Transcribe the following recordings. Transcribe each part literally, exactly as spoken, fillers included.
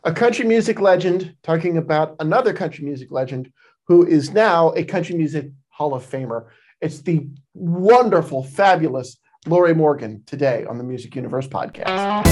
A country music legend talking about another country music legend who is now a country music Hall of Famer. It's the wonderful, fabulous Lorrie Morgan today on the Music Universe podcast.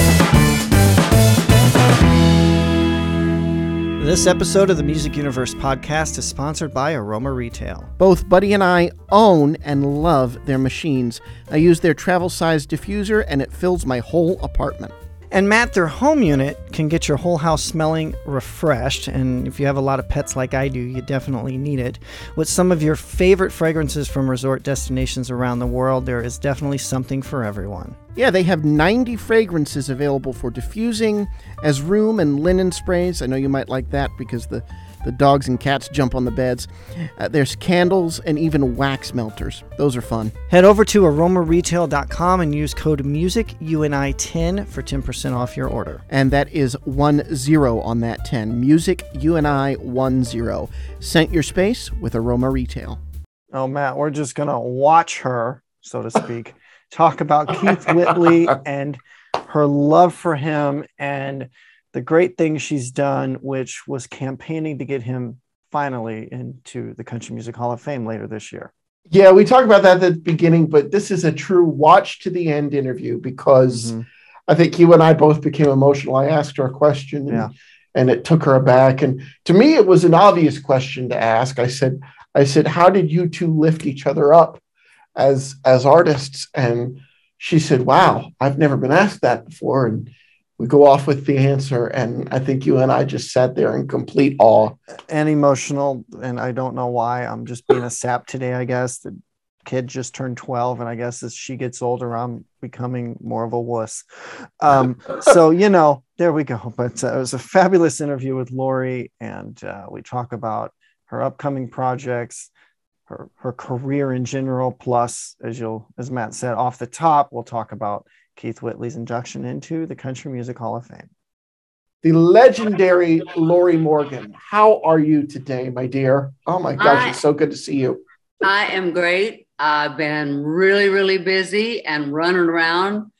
This episode of the Music Universe podcast is sponsored by Aroma Retail. Both Buddy and I own and love their machines. I use their travel-size diffuser and it fills my whole apartment. And Matt, their home unit can get your whole house smelling refreshed. And if you have a lot of pets like I do, you definitely need it. With some of your favorite fragrances from resort destinations around the world, there is definitely something for everyone. Yeah, they have ninety fragrances available for diffusing as room and linen sprays. I know you might like that because the, the dogs and cats jump on the beds. Uh, there's candles and even wax melters. Those are fun. Head over to aroma retail dot com and use code music U N I ten for ten percent off your order. And that is one zero on that ten. Music U N I one zero. Scent your space with Aroma Retail. Oh, Matt, we're just going to watch her, so to speak, talk about Keith Whitley and her love for him and the great things she's done, which was campaigning to get him finally into the Country Music Hall of Fame later this year. Yeah, we talked about that at the beginning, but this is a true watch to the end interview because mm-hmm. I think you and I both became emotional. I asked her a question and, yeah. and it took her aback. And to me, it was an obvious question to ask. I said, I said, how did you two lift each other up as, as artists? And she said, wow, I've never been asked that before. And we go off with the answer, and I think you and I just sat there in complete awe. And emotional, and I don't know why. I'm just being a sap today, I guess. The kid just turned twelve, and I guess as she gets older, I'm becoming more of a wuss. Um, so, you know, there we go. But uh, it was a fabulous interview with Lorrie, and uh, we talk about her upcoming projects, her her career in general, plus, as you'll, as Matt said, off the top, we'll talk about Keith Whitley's induction into the Country Music Hall of Fame. The legendary Lorrie Morgan. How are you today, my dear? Oh my gosh, I, it's so good to see you. I am great. I've been really, really busy and running around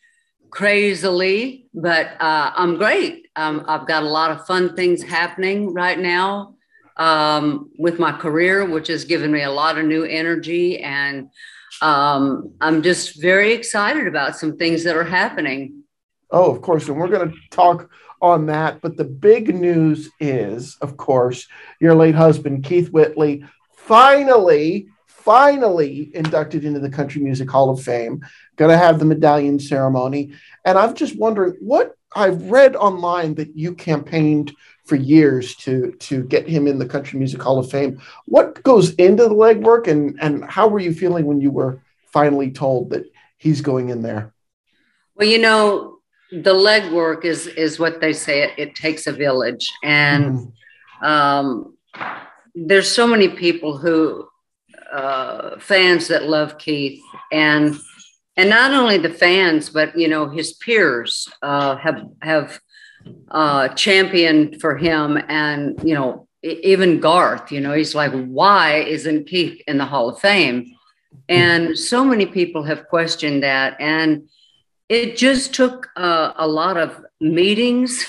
crazily, but uh, I'm great. Um, I've got a lot of fun things happening right now um, with my career, which has given me a lot of new energy, and Um, I'm just very excited about some things that are happening. Oh, of course. And we're going to talk on that. But the big news is, of course, your late husband, Keith Whitley, finally, finally inducted into the Country Music Hall of Fame. Going to have the medallion ceremony. And I'm just wondering what I've read online that you campaigned for years to, to get him in the Country Music Hall of Fame. What goes into the legwork, and, and how were you feeling when you were finally told that he's going in there? Well, you know, the legwork is, is what they say. It, it takes a village. And mm-hmm. um, there's so many people who, uh, fans that love Keith, and and not only the fans, but, you know, his peers uh, have, have, uh, championed for him. And, you know, even Garth, you know, he's like, why isn't Keith in the Hall of Fame? And so many people have questioned that. And it just took uh, a lot of meetings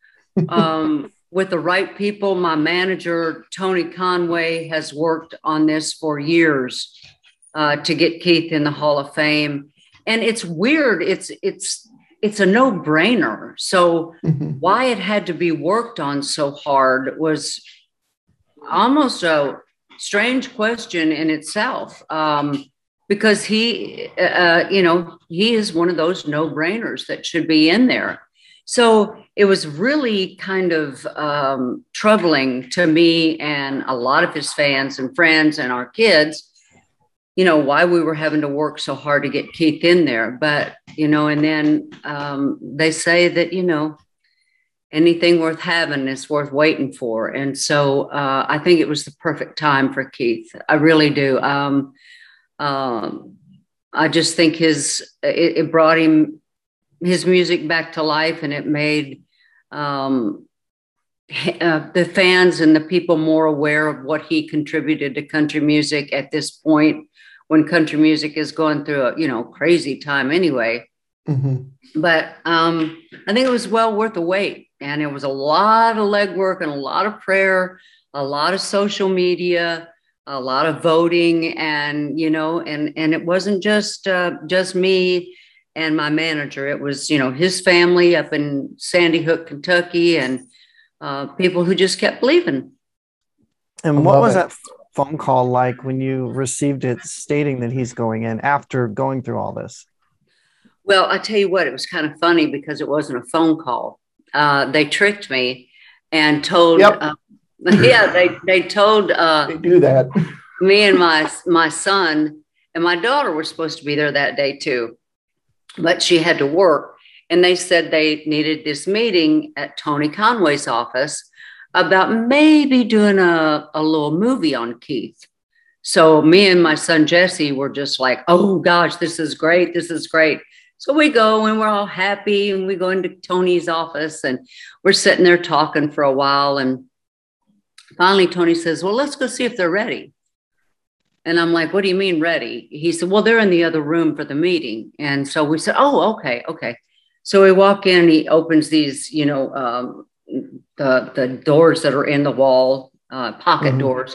um, with the right people. My manager, Tony Conway, has worked on this for years uh, to get Keith in the Hall of Fame. And it's weird. It's, it's, It's a no-brainer. So mm-hmm. why it had to be worked on so hard was almost a strange question in itself, um, because he, uh, you know, he is one of those no-brainers that should be in there. So it was really kind of um, troubling to me and a lot of his fans and friends and our kids, you know, why we were having to work so hard to get Keith in there. But, you know, and then um, they say that, you know, anything worth having is worth waiting for. And so uh, I think it was the perfect time for Keith. I really do. Um, um, I just think his, it, it brought him, his music back to life, and it made um, uh, the fans and the people more aware of what he contributed to country music at this point, when country music is going through a, you know, crazy time anyway. Mm-hmm. But um, I think it was well worth the wait. And it was a lot of legwork and a lot of prayer, a lot of social media, a lot of voting, and, you know, and, and it wasn't just, uh, just me and my manager. It was, you know, his family up in Sandy Hook, Kentucky, and uh, people who just kept believing. And what was that phone call like when you received it stating that he's going in after going through all this? Well, I tell you what, it was kind of funny because it wasn't a phone call. Uh, they tricked me and told, yep. uh, yeah, they, they told uh, they do that. me and my, my son and my daughter were supposed to be there that day too, but she had to work. And they said they needed this meeting at Tony Conway's office about maybe doing a, a little movie on Keith. So me and my son, Jesse, were just like, oh gosh, this is great. This is great. So we go and we're all happy and we go into Tony's office and we're sitting there talking for a while. And finally, Tony says, well, let's go see if they're ready. And I'm like, what do you mean ready? He said, well, they're in the other room for the meeting. And so we said, oh, okay, okay. So we walk in and he opens these, you know, um, the, the doors that are in the wall, uh, pocket mm-hmm. doors.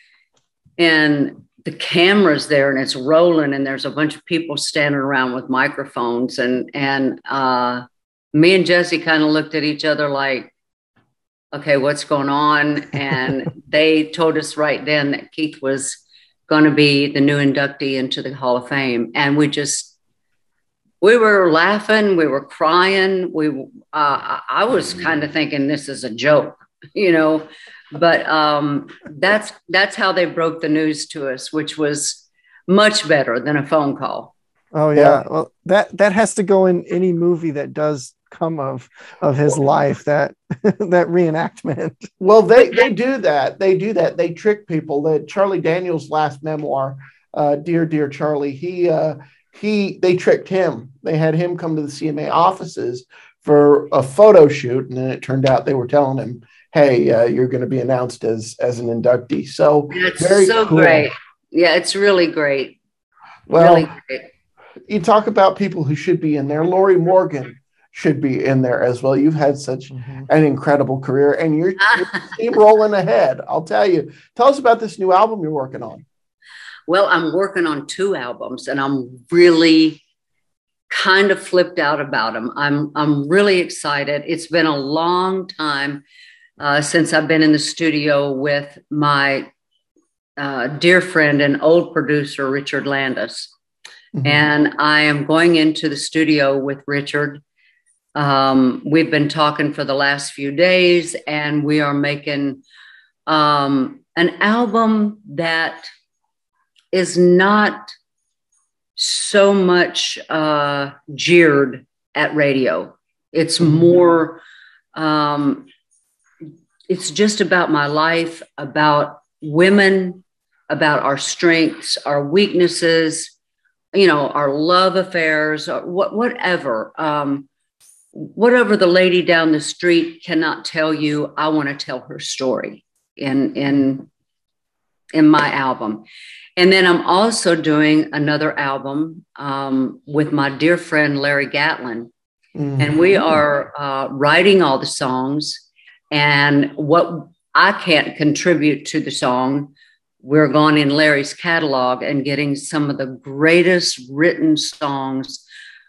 And the camera's there and it's rolling and there's a bunch of people standing around with microphones. And, and uh, me and Jesse kind of looked at each other like, okay, what's going on? And they told us right then that Keith was going to be the new inductee into the Hall of Fame. And we just, we were laughing, we were crying. We, uh, I was kind of thinking this is a joke, you know, but um, that's, that's how they broke the news to us, which was much better than a phone call. Oh yeah. yeah. Well, that, that has to go in any movie that does come of, of his life, that, that reenactment. Well, they, they do that. They do that. They trick people. That Charlie Daniels' last memoir, uh, Dear, Dear Charlie, he, uh, he, they tricked him. They had him come to the C M A offices for a photo shoot. And then it turned out they were telling him, hey, uh, you're going to be announced as, as an inductee. So it's very so cool. Great. Yeah, it's really great. Well, really great. You talk about people who should be in there. Lorrie Morgan should be in there as well. You've had such mm-hmm. an incredible career and you're, you're rolling ahead. I'll tell you. Tell us about this new album you're working on. Well, I'm working on two albums and I'm really kind of flipped out about them. I'm, I'm really excited. It's been a long time uh, since I've been in the studio with my uh, dear friend and old producer, Richard Landis. Mm-hmm. And I am going into the studio with Richard. Um, we've been talking for the last few days and we are making um, an album that is not so much uh, jeered at radio. It's more, um, it's just about my life, about women, about our strengths, our weaknesses, you know, our love affairs, or what, whatever. Um, whatever the lady down the street cannot tell you, I want to tell her story in, in, in my album. And then I'm also doing another album um, with my dear friend, Larry Gatlin. Mm-hmm. And we are uh, writing all the songs. And what I can't contribute to the song, we're going in Larry's catalog and getting some of the greatest written songs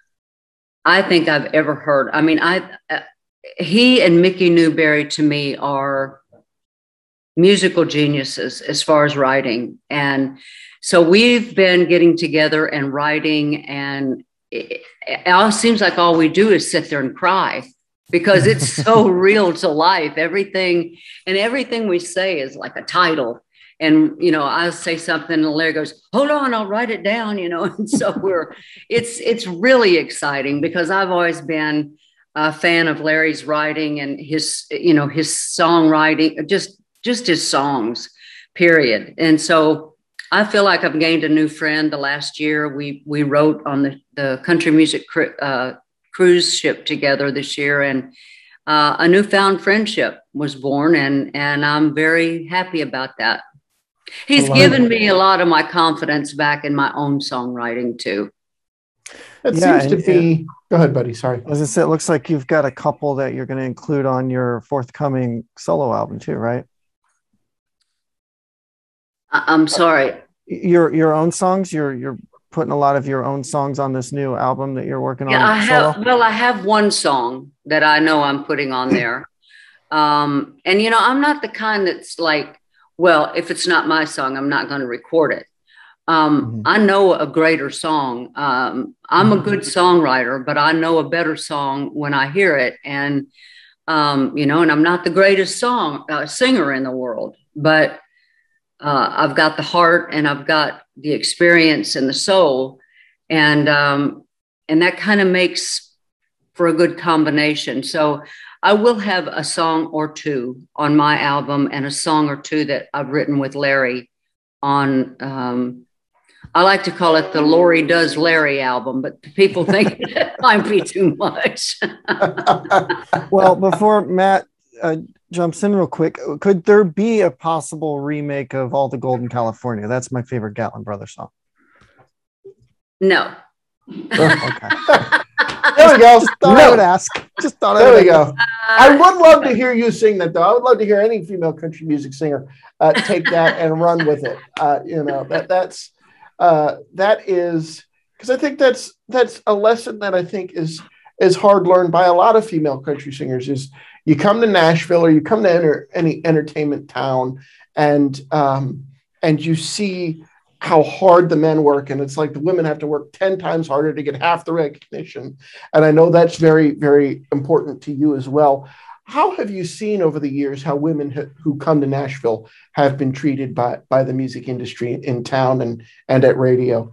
I think I've ever heard. I mean, I uh, he and Mickey Newberry to me are musical geniuses as far as writing. And so we've been getting together and writing, and it, it all seems like all we do is sit there and cry because it's so real to life. Everything and everything we say is like a title. And, you know, I'll say something and Larry goes, hold on, I'll write it down, you know. And so we're, it's, it's really exciting because I've always been a fan of Larry's writing and his, you know, his songwriting, just, just his songs, period. And so I feel like I've gained a new friend. The last year we, we wrote on the, the country music cru- uh, cruise ship together this year, and uh, a newfound friendship was born, and, and I'm very happy about that. He's given me a lot of my confidence back in my own songwriting too. It Yeah, seems to and- be. Go ahead, buddy. Sorry. As I said, it looks like you've got a couple that you're going to include on your forthcoming solo album too, right? I- I'm sorry. Your your own songs. You're you're putting a lot of your own songs on this new album that you're working Yeah, on I solo. have. Well, I have one song that I know I'm putting on there, um, and you know, I'm not the kind that's like, well, if it's not my song, I'm not going to record it. Um, Mhm. I know a greater song. Um, I'm a good songwriter, but I know a better song when I hear it, and um, you know, and I'm not the greatest song uh, singer in the world, but uh, I've got the heart and I've got the experience and the soul, and um, and that kind of makes for a good combination. So I will have a song or two on my album and a song or two that I've written with Larry on. Um, I like to call it the Lori Does Larry album, but people think that might be too much. Well, before Matt uh, jumps in real quick, could there be a possible remake of All the Gold in California? That's my favorite Gatlin Brothers song. No. Okay. There we go. Thought I would No. ask. Just thought I There would we ask. go. I would love to hear you sing that, though. I would love to hear any female country music singer uh, take that and run with it. Uh, you know that that's uh, that is because I think that's that's a lesson that I think is is hard learned by a lot of female country singers. Is you come to Nashville or you come to enter, any entertainment town and um, and you see how hard the men work, and it's like the women have to work ten times harder to get half the recognition. And I know that's very, very important to you as well. How have you seen over the years how women ha- who come to Nashville have been treated by, by the music industry in town and, and at radio?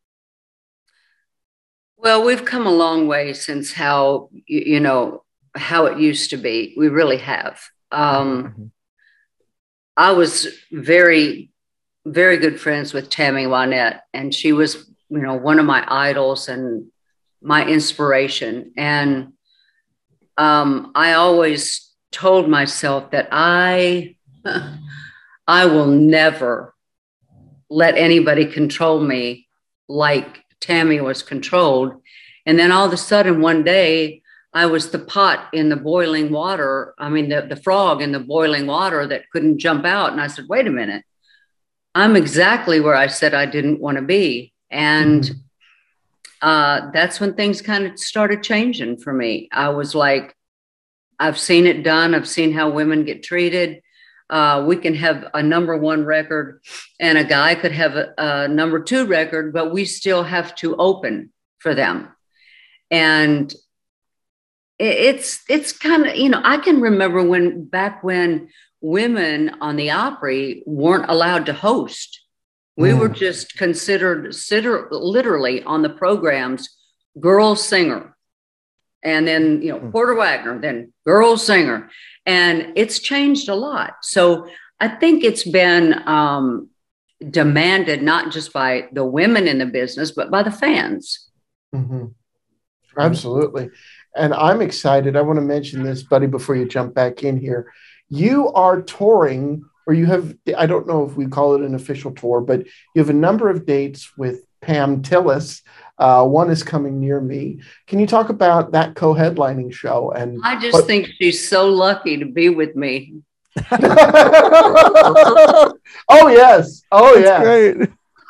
Well, we've come a long way since how, you, you know, how it used to be. We really have. Um, Mhm. I was very, very good friends with Tammy Wynette, and she was, you know, one of my idols and my inspiration. And um, I always told myself that I, I will never let anybody control me like Tammy was controlled. And then all of a sudden, one day, I was the pot in the boiling water. I mean, the, the frog in the boiling water that couldn't jump out. And I said, wait a minute, I'm exactly where I said I didn't want to be. And Mhm. uh, that's when things kind of started changing for me. I was like, I've seen it done. I've seen how women get treated. Uh, we can have a number one record and a guy could have a, a number two record, but we still have to open for them. And it, it's, it's kind of, you know, I can remember when back when women on the Opry weren't allowed to host. We Mm. were just considered sitter, literally on the programs, girl singer. And then, you know, Mm. Porter Wagner, then girl singer. And it's changed a lot. So I think it's been um, demanded not just by the women in the business, but by the fans. Mm-hmm. Absolutely. And I'm excited. I want to mention this, buddy, before you jump back in here. You are touring, or you have, I don't know if we call it an official tour, but you have a number of dates with Pam Tillis. Uh, one is coming near me. Can you talk about that co-headlining show? And I just what- think she's so lucky to be with me. Oh, yes. Oh, That's yeah. great.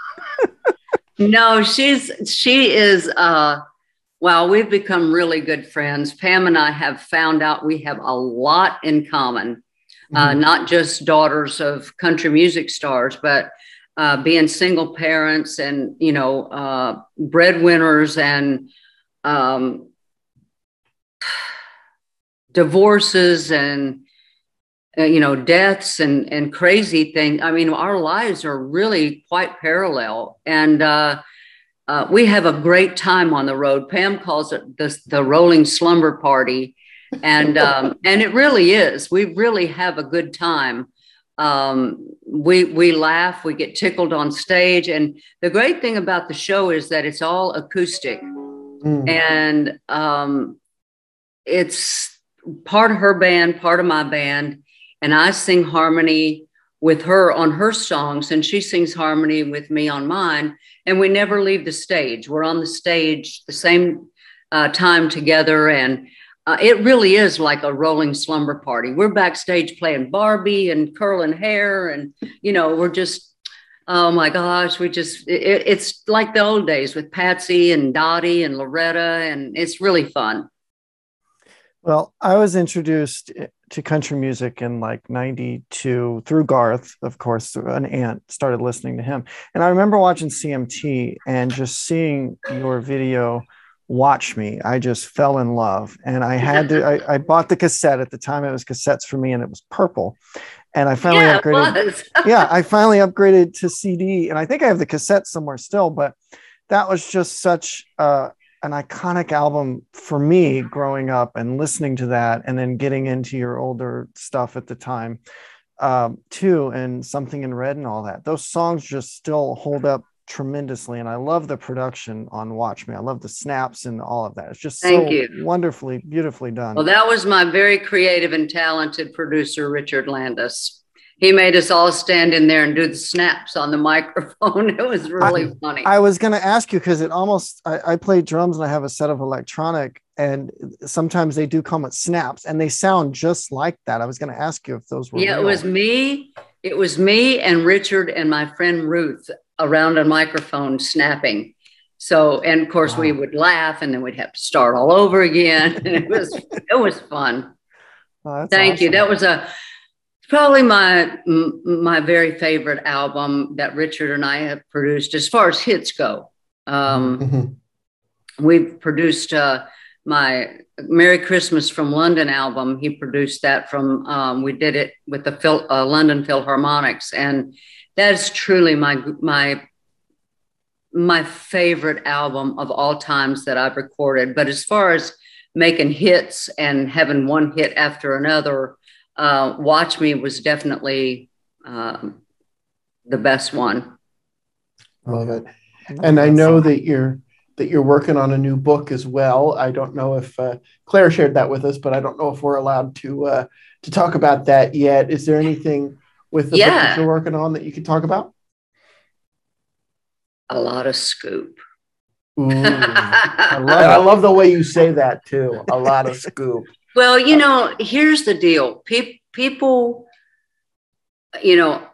No, she's, she is, uh, well, we've become really good friends. Pam and I have found out we have a lot in common, uh, Mhm. not just daughters of country music stars, but uh, being single parents and, you know, uh, breadwinners and um, divorces and, uh, you know, deaths and, and crazy things. I mean, our lives are really quite parallel. And uh, uh, we have a great time on the road. Pam calls it the, the rolling slumber party. And, um, and it really is. We really have a good time. Um, we, we laugh, we get tickled on stage. And the great thing about the show is that it's all acoustic. Mm. And um, it's part of her band, part of my band. And I sing harmony with her on her songs, and she sings harmony with me on mine. And we never leave the stage. We're on the stage the same uh, time together. And uh, it really is like a rolling slumber party. We're backstage playing Barbie and curling hair. And, you know, we're just, oh my gosh, we just, it, it's like the old days with Patsy and Dottie and Loretta. And it's really fun. Well, I was introduced to country music in like ninety-two through Garth, of course. An aunt started listening to him. And I remember watching C M T and just seeing your video, Watch Me. I just fell in love. And I had to, I, I bought the cassette. At the time it was cassettes for me, and it was purple. And I finally yeah, upgraded. yeah, I finally upgraded to C D. And I think I have the cassette somewhere still, but that was just such a, an iconic album for me growing up and listening to that, and then getting into your older stuff at the time um, too, and Something in Red and all that. Those songs just still hold up tremendously. And I love the production on Watch Me. I love the snaps and all of that. It's just Thank so you. wonderfully, beautifully done. Well, that was my very creative and talented producer, Richard Landis. He made us all stand in there and do the snaps on the microphone. It was really I, funny. I was going to ask you, because it almost, I, I play drums and I have a set of electronic, and sometimes they do come with snaps and they sound just like that. I was going to ask you if those were Yeah, real. it was me. It was me and Richard and my friend Ruth around a microphone snapping. So, and of course wow. we would laugh, and then we'd have to start all over again. And it was, it was fun. Oh, Thank awesome. you. That was a, probably my my very favorite album that Richard and I have produced as far as hits go. Um, mm-hmm. We've produced uh, my Merry Christmas from London album. He produced that from, um, we did it with the Phil, uh, London Philharmonics. And that is truly my, my, my favorite album of all times that I've recorded. But as far as making hits and having one hit after another, Uh, Watch Me was definitely um, the best one. I love it. And I know that you're that you're working on a new book as well. I don't know if uh, Claire shared that with us, but I don't know if we're allowed to uh, to talk about that yet. Is there anything with the yeah. book that you're working on that you can talk about? A lot of scoop. Ooh, I, love I love the way you say that too. A lot of scoop. Well, you know, here's the deal. Pe- people, you know,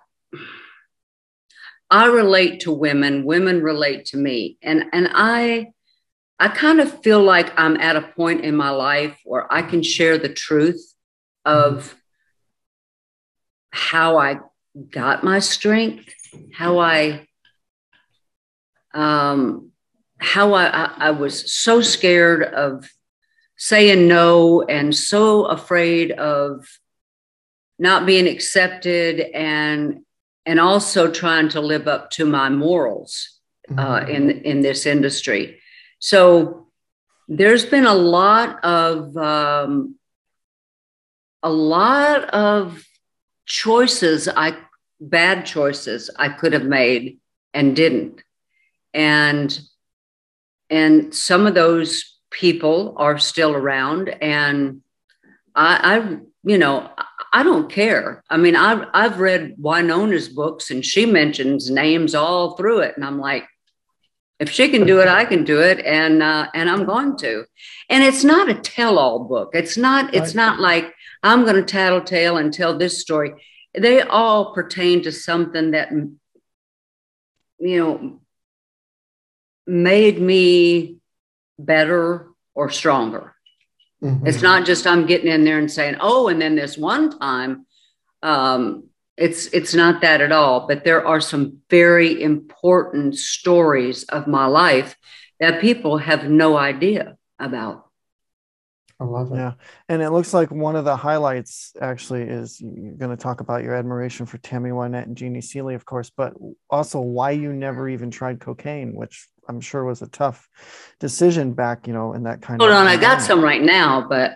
I relate to women, women relate to me. And, and I, I kind of feel like I'm at a point in my life where I can share the truth of how I got my strength, how I, um, how I, I, I was so scared of saying no and so afraid of not being accepted, and and also trying to live up to my morals uh, mm-hmm. in in this industry. So there's been a lot of um, a lot of choices, I bad choices I could have made and didn't, and and some of those people are still around, and I, I, you know, I don't care. I mean, I've I've read Winona's books, and she mentions names all through it, and I'm like, if she can do it, I can do it, and uh, and I'm going to. And it's not a tell-all book. It's not. It's not like I'm going to tattletale and tell this story. They all pertain to something that, you know, made me better or stronger. Mm-hmm. It's not just I'm getting in there and saying, oh, and then this one time, um, it's it's not that at all. But there are some very important stories of my life that people have no idea about. I love it. Yeah. And it looks like one of the highlights actually is you're going to talk about your admiration for Tammy Wynette and Jeannie Seely, of course, but also why you never even tried cocaine, which I'm sure was a tough decision back, you know, in that kind Hold of. Hold on. I got some right now, but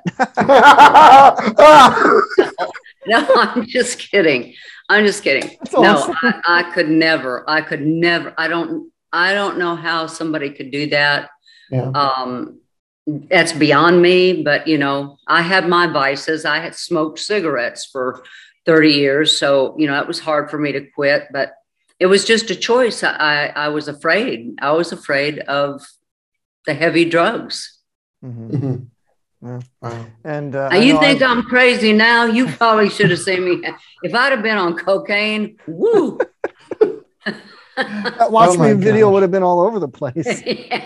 no, I'm just kidding. I'm just kidding. That's no, awesome. I, I could never, I could never, I don't, I don't know how somebody could do that. Yeah. Um, that's beyond me, but you know, I had my vices. I had smoked cigarettes for thirty years. So, you know, it was hard for me to quit, but it was just a choice. I, I was afraid. I was afraid of the heavy drugs. Mm-hmm. Mm-hmm. Yeah. Wow. And uh, Now, you think I've... I'm crazy now? You probably should have seen me. If I'd have been on cocaine, woo. That Watch Oh Me my video gosh. would have been all over the place. Yeah.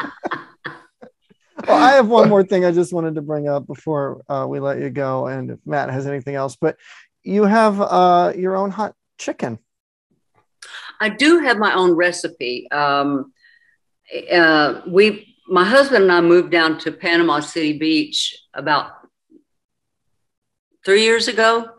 Well, I have one more thing I just wanted to bring up before uh, we let you go, and if Matt has anything else, but you have uh, your own hot chicken. I do have my own recipe. Um, uh, we, my husband and I moved down to Panama City Beach about three years ago.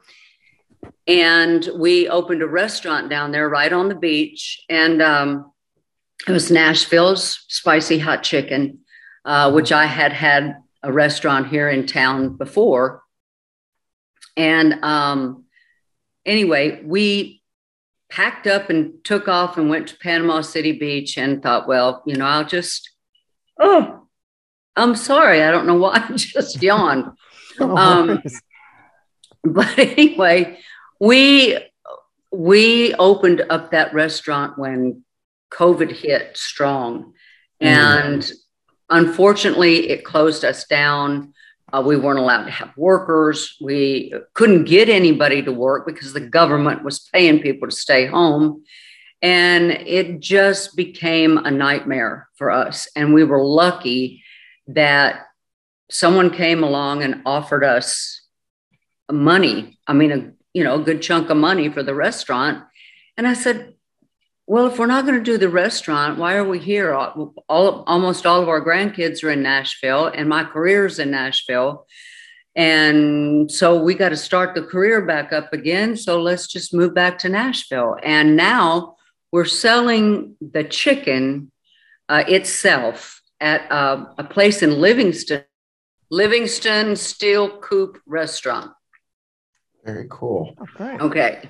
And we opened a restaurant down there right on the beach. And um, it was Nashville's Spicy Hot Chicken, uh, which I had had a restaurant here in town before. And um, anyway, we packed up and took off and went to Panama City Beach and thought, well, you know, I'll just, oh, I'm sorry. I don't know why I just yawned. Oh, Um, but anyway, we we opened up that restaurant when COVID hit strong, and mm. unfortunately, it closed us down. Uh, we weren't allowed to have workers. We couldn't get anybody to work because the government was paying people to stay home, and it just became a nightmare for us. And we were lucky that someone came along and offered us money. I mean, a, you know, a good chunk of money for the restaurant. And I said, well, if we're not going to do the restaurant, why are we here? All, all, almost all of our grandkids are in Nashville and my career's in Nashville. And so we got to start the career back up again. So let's just move back to Nashville. And now we're selling the chicken uh, itself at uh, a place in Livingston, Livingston Steel Coop Restaurant. Very cool. Okay. Okay.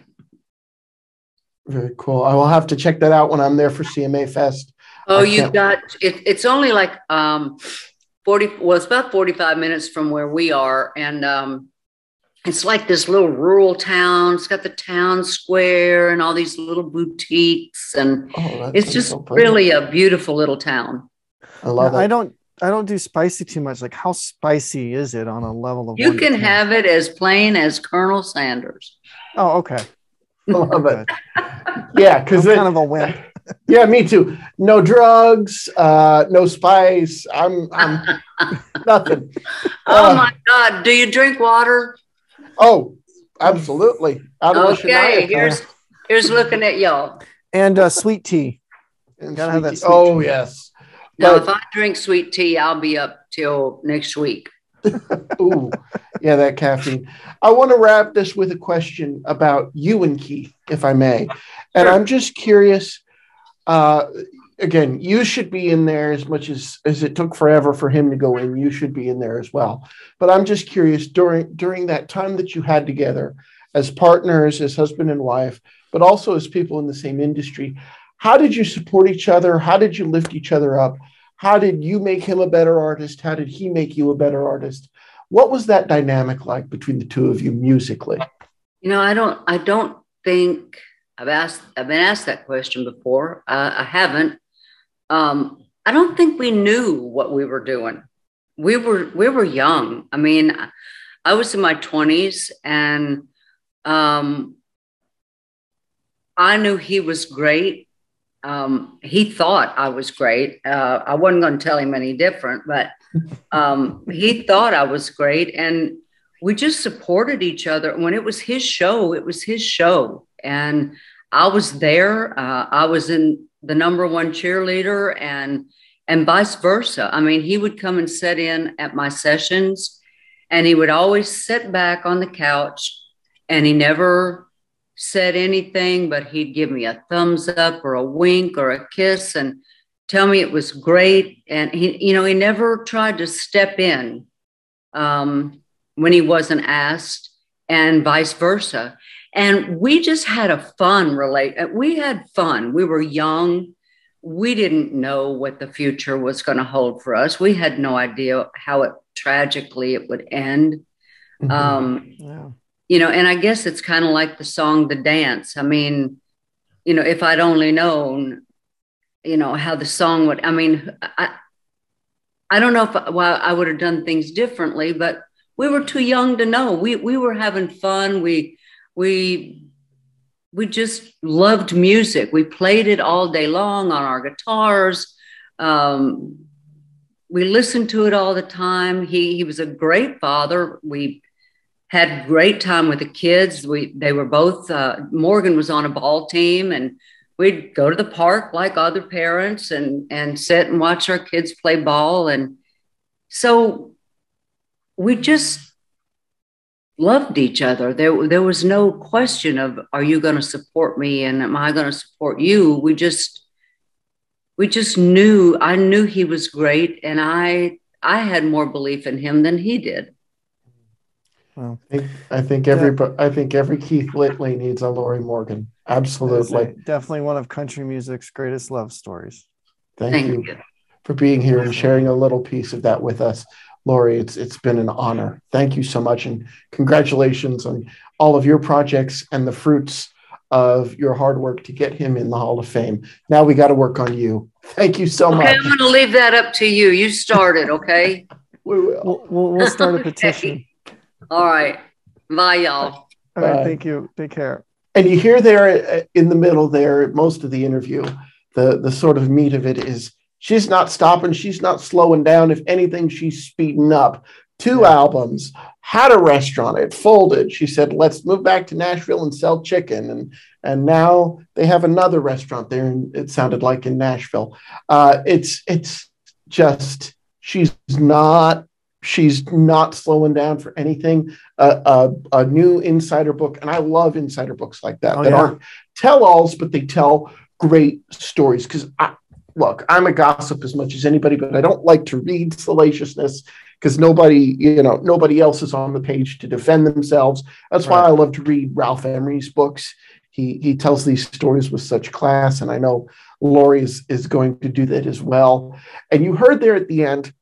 Very cool. I will have to check that out when I'm there for C M A Fest. Oh, I you can't- got it. It's only like um, forty. Well, it's about forty-five minutes from where we are, and um, it's like this little rural town. It's got the town square and all these little boutiques, and Oh, that it's sounds just so pretty. really a beautiful little town. I love Now, it. I don't I don't do spicy too much. Like, how spicy is it on a level of You one to can ten? have it as plain as Colonel Sanders. Oh, okay. I love it. Good. Yeah, because I'm kind of a wimp. yeah, me too. No drugs, uh, no spice. I'm, I'm nothing. Oh Uh, my God! Do you drink water? Oh, absolutely. Out of the Okay, Shania here's here's looking at y'all. And uh, sweet tea. and gotta have sweet that tea. sweet Oh tea. yes. Now, But- if I drink sweet tea, I'll be up till next week. Ooh, yeah, that caffeine. I want to wrap this with a question about you and Keith, if I may. And Sure. I'm just curious. Uh, again, you should be in there as much as as it took forever for him to go in. You should be in there as well. But I'm just curious during during that time that you had together as partners, as husband and wife, but also as people in the same industry. How did you support each other? How did you lift each other up? How did you make him a better artist? How did he make you a better artist? What was that dynamic like between the two of you musically? You know, I don't. I don't think I've asked. I've been asked that question before. Uh, I haven't. Um, I don't think we knew what we were doing. We were. We were young. I mean, I was in my twenties, and um, I knew he was great. Um, he thought I was great. Uh, I wasn't going to tell him any different, but um, he thought I was great. And we just supported each other. When it was his show, it was his show. And I was there. Uh, I was in the number one cheerleader and, and vice versa. I mean, he would come and sit in at my sessions and he would always sit back on the couch and he never said anything, but he'd give me a thumbs up or a wink or a kiss and tell me it was great. And he, you know, he never tried to step in um, when he wasn't asked, and vice versa. And we just had a fun relate. We had fun. We were young. we didn't know what the future was going to hold for us. We had no idea how it tragically it would end. Mhm. Um, Yeah. you know, and I guess it's kind of like the song, The Dance. I mean, you know, if I'd only known, you know, how the song would, I mean, I, I don't know if well, I would have done things differently, but we were too young to know. We, we were having fun. We, we, we just loved music. We played it all day long on our guitars. Um, we listened to it all the time. He, he was a great father. We had great time with the kids. We, they were both, uh, Morgan was on a ball team, and we'd go to the park like other parents and, and sit and watch our kids play ball. And so we just loved each other. There, there was no question of, are you going to support me? And am I going to support you? We just, we just knew, I knew he was great. And I, I had more belief in him than he did. Well, I think, I think every I think every Keith Whitley needs a Lori Morgan. Absolutely. Definitely one of country music's greatest love stories. Thank, Thank you, you. for being here and sharing a little piece of that with us, Lori. It's it's been an honor. Thank you so much, and congratulations on all of your projects and the fruits of your hard work to get him in the Hall of Fame. Now we got to work on you. Thank you so Okay, much. I'm going to leave that up to you. You started, okay? We will. We'll, we'll, we'll start a petition. All right. Bye, y'all. All right. Bye. Thank you. Take care. And you hear there in the middle there, most of the interview, the, the sort of meat of it is she's not stopping. She's not slowing down. If anything, she's speeding up. Two Yeah. albums, had a restaurant, it folded. She said, let's move back to Nashville and sell chicken. And, and now they have another restaurant there. And it sounded like in Nashville. Uh, it's, it's just, she's not She's not slowing down for anything. Uh, a, a new insider book, and I love insider books like that, Oh, that yeah. aren't tell-alls, but they tell great stories. Because, I, look, I'm a gossip as much as anybody, but I don't like to read salaciousness because nobody, you know, nobody else is on the page to defend themselves. That's why Right. I love to read Ralph Emery's books. He he tells these stories with such class, and I know Lori is, is going to do that as well. And you heard there at the end,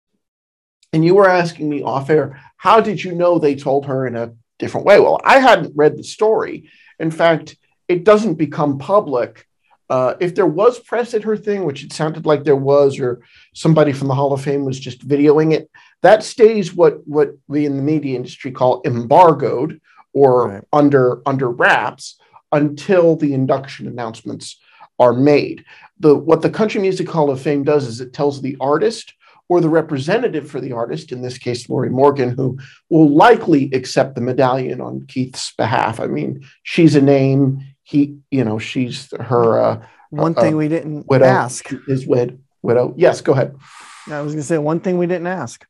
and you were asking me off air, how did you know they told her in a different way? Well, I hadn't read the story. In fact, it doesn't become public. Uh, if there was press at her thing, which it sounded like there was, or somebody from the Hall of Fame was just videoing it, that stays what, what we in the media industry call embargoed or Right. under, under wraps until the induction announcements are made. The, what the Country Music Hall of Fame does is it tells the artist or the representative for the artist, in this case, Lori Morgan, who will likely accept the medallion on Keith's behalf. I mean, she's a name. He, you know, she's her uh, One uh, thing we didn't widow. ask. His wed widow. Yes, go ahead. I was going to say one thing we didn't ask.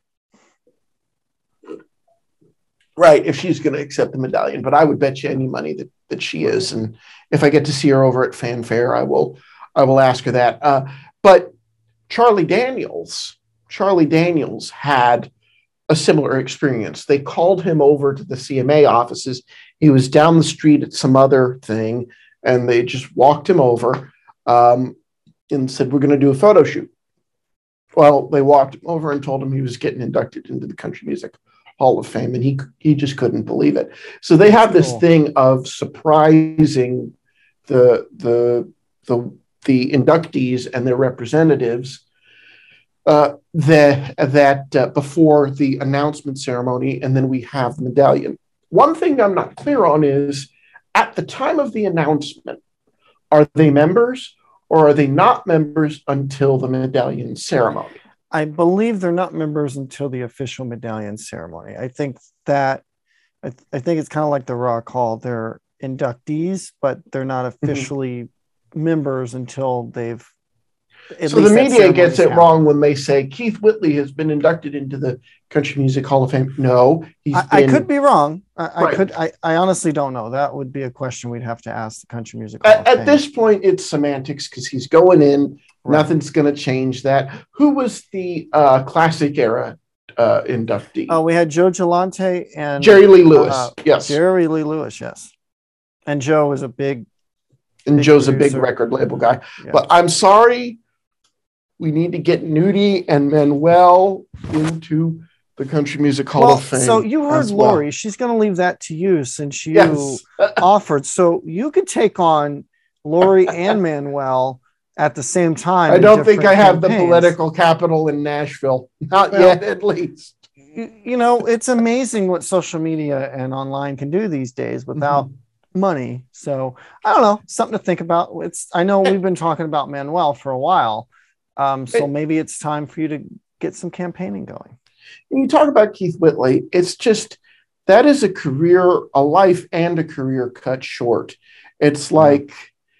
Right, if she's going to accept the medallion, but I would bet you any money that that she is. And if I get to see her over at Fanfare, I will, I will ask her that. Uh, but Charlie Daniels. Charlie Daniels had a similar experience. They called him over to the C M A offices. He was down the street at some other thing, and they just walked him over um, and said, we're going to do a photo shoot. Well, they walked him over and told him he was getting inducted into the Country Music Hall of Fame, and he he just couldn't believe it. So they have this Cool. thing of surprising the the the the inductees and their representatives uh, that that uh, before the announcement ceremony, and then we have the medallion. One thing I'm not clear on is at the time of the announcement, are they members or are they not members until the medallion ceremony? I believe they're not members until the official medallion ceremony. I think that I, th- I think it's kind of like the Rock Hall. They're inductees, but they're not officially mm-hmm. members until they've. So the media gets it happened. wrong when they say Keith Whitley has been inducted into the Country Music Hall of Fame. No, he's I, been, I could be wrong. I, right. I could. I, I honestly don't know. That would be a question we'd have to ask the Country Music Hall At, of at Fame. this point, it's semantics because he's going in. Right. Nothing's going to change that. Who was the uh, classic era uh, inductee? Oh, we had Joe Galante and Jerry Lee Lewis. Uh, yes, Jerry Lee Lewis. Yes, and Joe was a big And big Joe's a big producer. record label guy. Yeah. But I'm sorry, we need to get Nudie and Manuel into the Country Music Hall Well, of Fame. so you heard as well. Lori. She's going to leave that to you since you Yes. offered. So you could take on Lori and Manuel at the same time. I in don't think I different have the campaigns. political capital in Nashville. Not Well, yet, at least. You, you know, it's amazing what social media and online can do these days without Mm-hmm. money. So I don't know, something to think about. It's I know we've been talking about Manuel for a while. Um, so maybe it's time for you to get some campaigning going. When you talk about Keith Whitley, it's just that is a career, a life and a career cut short. It's like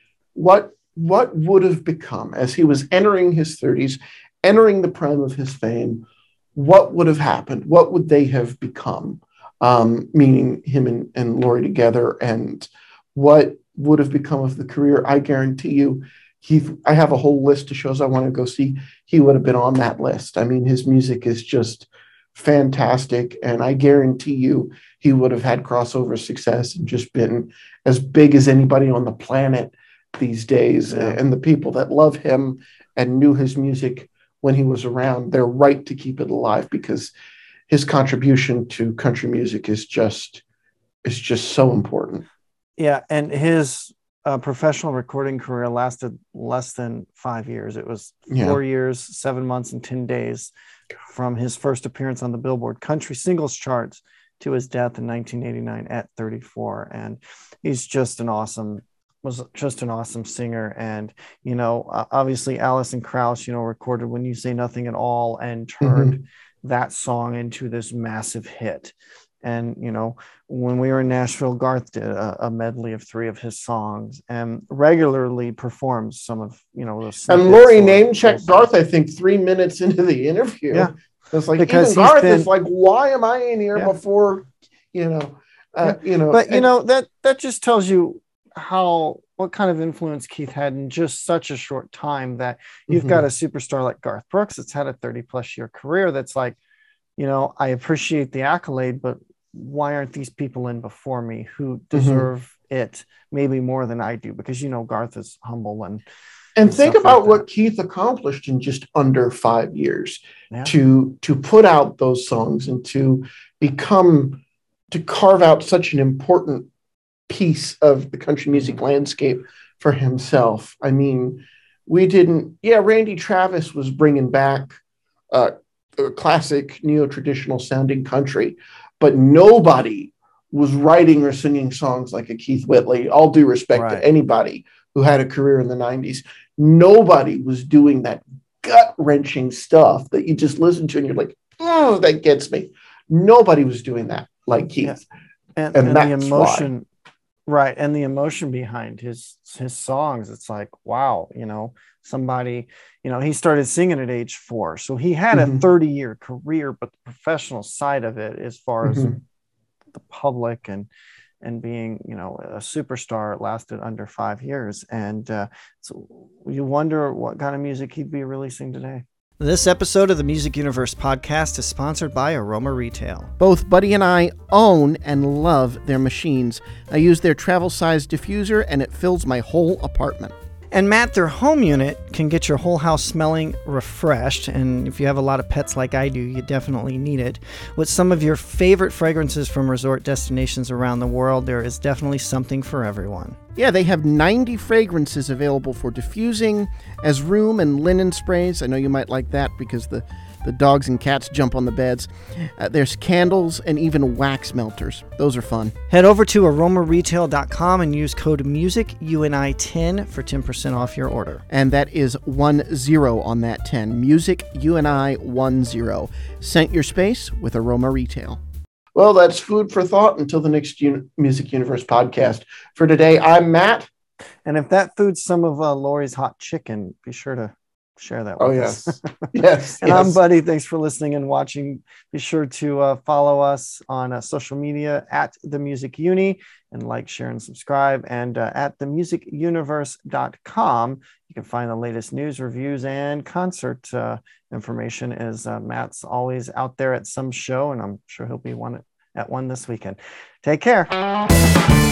what what would have become as he was entering his thirties, entering the prime of his fame, what would have happened? What would they have become? Um, meaning him and, and Lori together, and what would have become of the career? I guarantee you, Keith, I have a whole list of shows I want to go see. He would have been on that list. I mean, his music is just fantastic. And I guarantee you, he would have had crossover success and just been as big as anybody on the planet these days. Yeah. And the people that love him and knew his music when he was around, they're right to keep it alive because his contribution to country music is just, is just so important. Yeah. And his uh, professional recording career lasted less than five years. It was four Yeah. years, seven months, and ten days from his first appearance on the Billboard Country Singles Charts to his death in nineteen eighty-nine at thirty-four. And he's just an awesome, was just an awesome singer. And, you know, uh, obviously Alison Krauss, you know, recorded When You Say Nothing at All and turned mm-hmm. that song into this massive hit. And, you know, when we were in Nashville, Garth did a, a medley of three of his songs and regularly performs some of, you know, those. And Lori name checked Garth, I think, three minutes into the interview. Yeah. It's like, because even Garth been, is like, why am I in here yeah. before, you know, uh, yeah. you know. But, you and, know, that, that just tells you how, what kind of influence Keith had in just such a short time that you've mm-hmm. got a superstar like Garth Brooks that's had a thirty plus year career. That's like, you know, I appreciate the accolade, but why aren't these people in before me who deserve mm-hmm. it maybe more than I do? Because, you know, Garth is humble and and, and think about like what Keith accomplished in just under five years yeah. to to put out those songs and to become to carve out such an important piece of the country music mm-hmm. landscape for himself. I mean, we didn't yeah Randy Travis was bringing back uh, a classic neo-traditional sounding country, but nobody was writing or singing songs like a Keith Whitley. All due respect right. to anybody who had a career in the nineties. Nobody was doing that gut-wrenching stuff that you just listen to and you're like, oh, that gets me. Nobody was doing that like Keith. Yeah. And, and, and the emotion, why. right. And the emotion behind his, his songs, it's like, wow, you know, somebody, you know, he started singing at age four. So he had mm-hmm. a thirty year career, but the professional side of it, as far mm-hmm. as the public and, and being, you know, a superstar, lasted under five years. And uh, so you wonder what kind of music he'd be releasing today. This episode of the Music Universe podcast is sponsored by Aroma Retail. Both Buddy and I own and love their machines. I use their travel-sized diffuser and it fills my whole apartment. And Matt, their home unit can get your whole house smelling refreshed. And if you have a lot of pets like I do, you definitely need it. With some of your favorite fragrances from resort destinations around the world, there is definitely something for everyone. Yeah, they have ninety fragrances available for diffusing as room and linen sprays. I know you might like that because the, the dogs and cats jump on the beds. Uh, there's candles and even wax melters. Those are fun. Head over to aroma retail dot com and use code music U N I ten for ten percent off your order. And that is one zero on that ten. Music U N I one zero. Scent your space with Aroma Retail. Well, that's food for thought until the next Un- Music Universe podcast. For today, I'm Matt. And if that food's some of uh, Lori's hot chicken, be sure to share that with oh, us. Yes. yes. And yes. I'm Buddy. Thanks for listening and watching. Be sure to uh, follow us on uh, social media at The Music Uni and like, share, and subscribe. And uh, at the music universe dot com, you can find the latest news, reviews, and concert uh, information as uh, Matt's always out there at some show, and I'm sure he'll be one at one this weekend. Take care.